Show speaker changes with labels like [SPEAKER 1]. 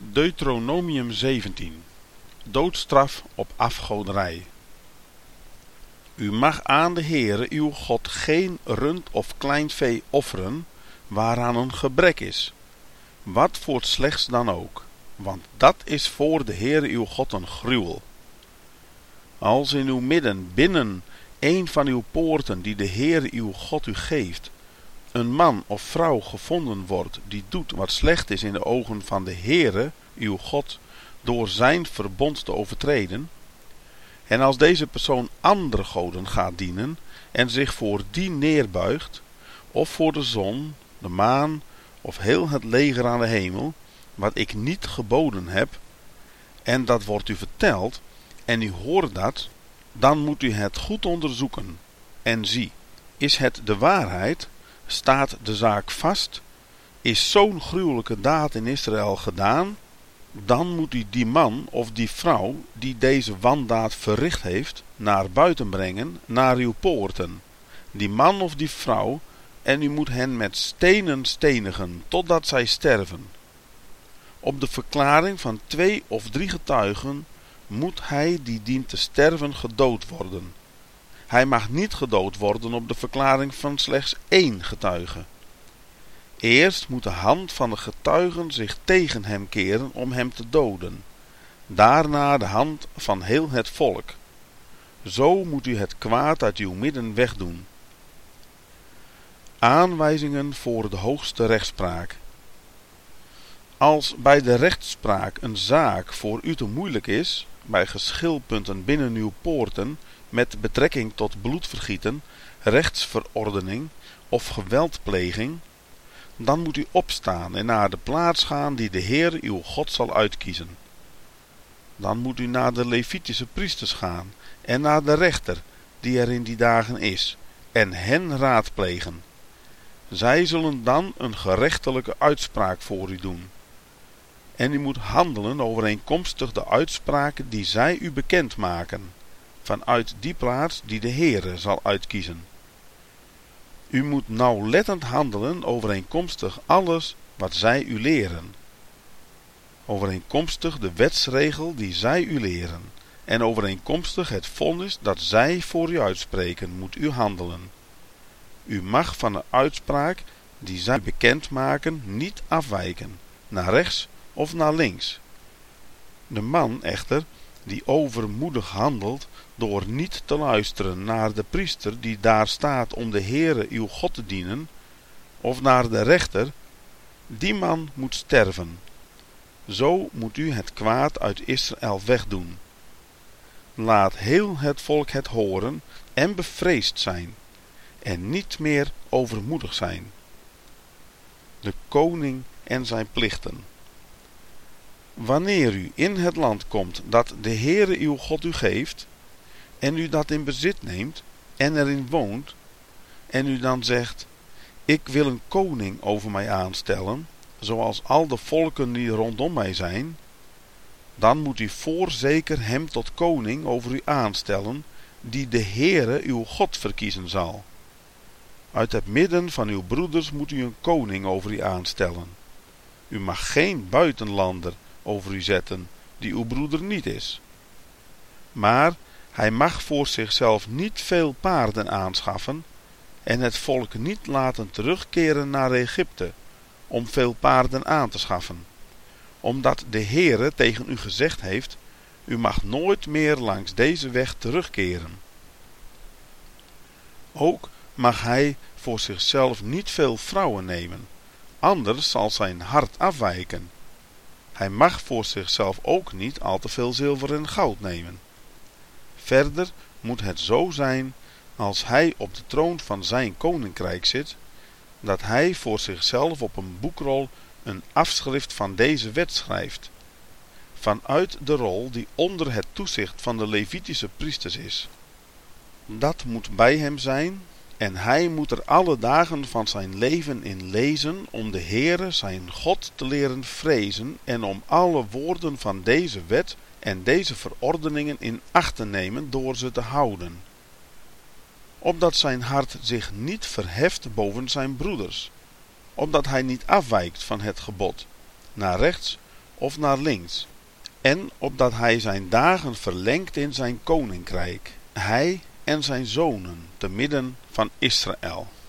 [SPEAKER 1] Deuteronomium 17. Doodstraf op afgoderij. U mag aan de Heere uw God geen rund of klein vee offeren, waaraan een gebrek is, wat voor slechts dan ook, want dat is voor de Heere uw God een gruwel. Als in uw midden binnen een van uw poorten die de Heere uw God u geeft, een man of vrouw gevonden wordt die doet wat slecht is in de ogen van de Heere uw God door zijn verbond te overtreden, en als deze persoon andere goden gaat dienen en zich voor die neerbuigt, of voor de zon, de maan of heel het leger aan de hemel, wat ik niet geboden heb, en dat wordt u verteld, en u hoort dat, dan moet u het goed onderzoeken. En zie, is het de waarheid? Staat de zaak vast? Is zo'n gruwelijke daad in Israël gedaan? Dan moet u die man of die vrouw die deze wandaad verricht heeft, naar buiten brengen, naar uw poorten. Die man of die vrouw, en u moet hen met stenen stenigen, totdat zij sterven. Op de verklaring van 2 of 3 getuigen moet hij die dient te sterven gedood worden. Hij mag niet gedood worden op de verklaring van slechts 1 getuige. Eerst moet de hand van de getuigen zich tegen hem keren om hem te doden. Daarna de hand van heel het volk. Zo moet u het kwaad uit uw midden wegdoen. Aanwijzingen voor de hoogste rechtspraak. Als bij de rechtspraak een zaak voor u te moeilijk is, bij geschilpunten binnen uw poorten, met betrekking tot bloedvergieten, rechtsverordening of geweldpleging, dan moet u opstaan en naar de plaats gaan die de Heer uw God zal uitkiezen. Dan moet u naar de Levitische priesters gaan en naar de rechter die er in die dagen is, en hen raadplegen. Zij zullen dan een gerechtelijke uitspraak voor u doen. En u moet handelen overeenkomstig de uitspraken die zij u bekend maken, vanuit die plaats die de Heere zal uitkiezen. U moet nauwlettend handelen overeenkomstig alles wat zij u leren. Overeenkomstig de wetsregel die zij u leren. En overeenkomstig het vonnis dat zij voor u uitspreken, moet u handelen. U mag van de uitspraak die zij bekend maken niet afwijken, naar rechts of naar links. De man echter, die overmoedig handelt door niet te luisteren naar de priester die daar staat om de Heere uw God te dienen, of naar de rechter, die man moet sterven. Zo moet u het kwaad uit Israël wegdoen. Laat heel het volk het horen en bevreesd zijn, en niet meer overmoedig zijn. De koning en zijn plichten. Wanneer u in het land komt dat de Heere uw God u geeft, en u dat in bezit neemt, en erin woont, en u dan zegt, ik wil een koning over mij aanstellen, zoals al de volken die rondom mij zijn, dan moet u voorzeker hem tot koning over u aanstellen, die de Heere uw God verkiezen zal. Uit het midden van uw broeders moet u een koning over u aanstellen. U mag geen buitenlander over u zetten, die uw broeder niet is. Maar hij mag voor zichzelf niet veel paarden aanschaffen en het volk niet laten terugkeren naar Egypte, om veel paarden aan te schaffen, omdat de Heere tegen u gezegd heeft, u mag nooit meer langs deze weg terugkeren. Ook mag hij voor zichzelf niet veel vrouwen nemen, anders zal zijn hart afwijken. Hij mag voor zichzelf ook niet al te veel zilver en goud nemen. Verder moet het zo zijn, als hij op de troon van zijn koninkrijk zit, dat hij voor zichzelf op een boekrol een afschrift van deze wet schrijft, vanuit de rol die onder het toezicht van de Levitische priesters is. Dat moet bij hem zijn, en hij moet er alle dagen van zijn leven in lezen om de Heere zijn God te leren vrezen en om alle woorden van deze wet en deze verordeningen in acht te nemen door ze te houden. Opdat zijn hart zich niet verheft boven zijn broeders, opdat hij niet afwijkt van het gebod, naar rechts of naar links, en opdat hij zijn dagen verlengt in zijn koninkrijk, hij en zijn zonen te midden van Israël.